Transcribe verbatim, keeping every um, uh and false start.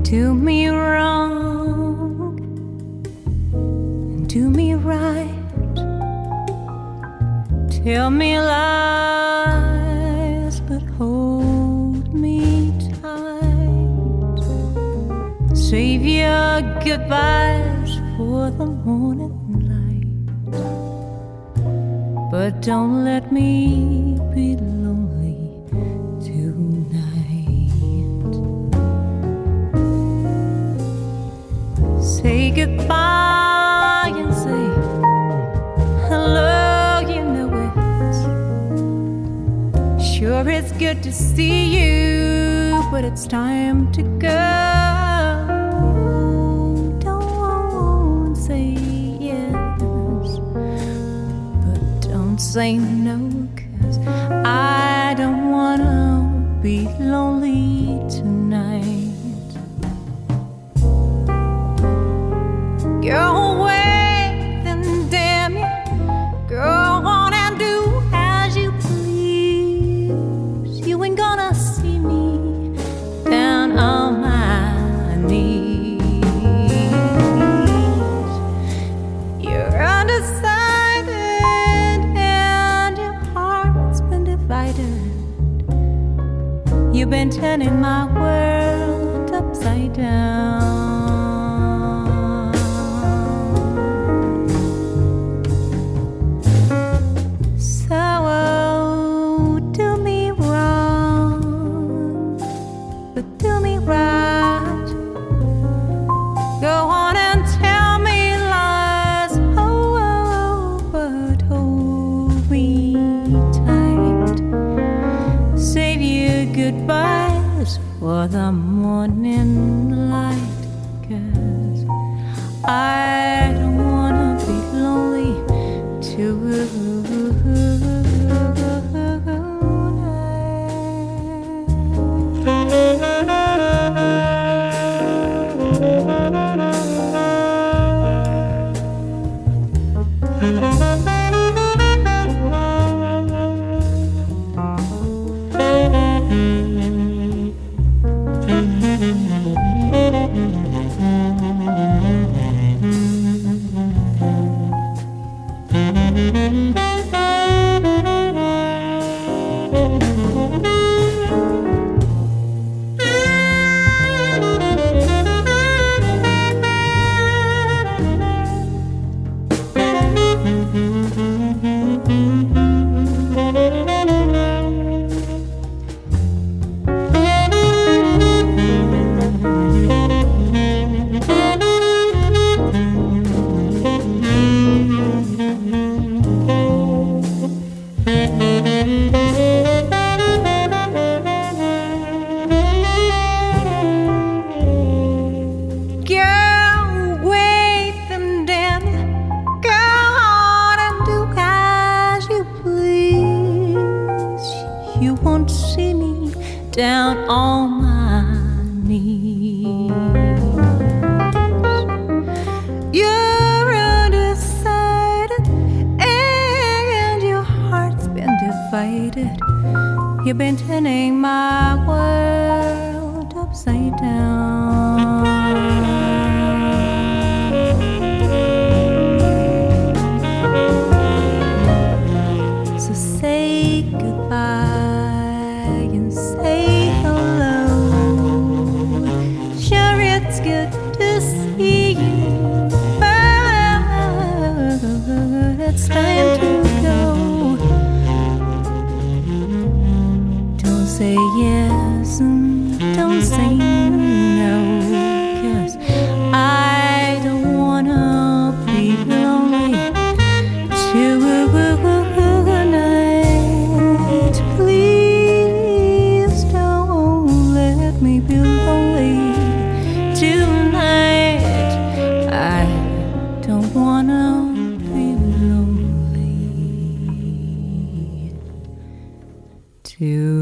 Do me wrong and do me right. Tell me lies, but hold me tight. Save your goodbyes for the morning light, but don't let me be lonely tonight. Say goodbye and say hello. Sure, it's good to see you, but it's time to go. Don't say yes, but don't say no, 'cause I don't wanna be lonely tonight. Go away, then damn you. Go on and do as you please. You ain't gonna see me down on my knees. You're undecided and your heart's been divided. You've been turning my world upside down. Goodbyes for the morning light, 'cause I don't wanna be lonely tonight. You won't see me down on my knees. You're undecided and your heart's been divided. You've been turning my world upside down. So say goodbye and say hello. Sure, it's good to see you, but it's time to go. Don't say yes and don't say no, 'cause I don't wanna be lonely tonight. Please don't let me be lonely tonight. I don't wanna be lonely tonight.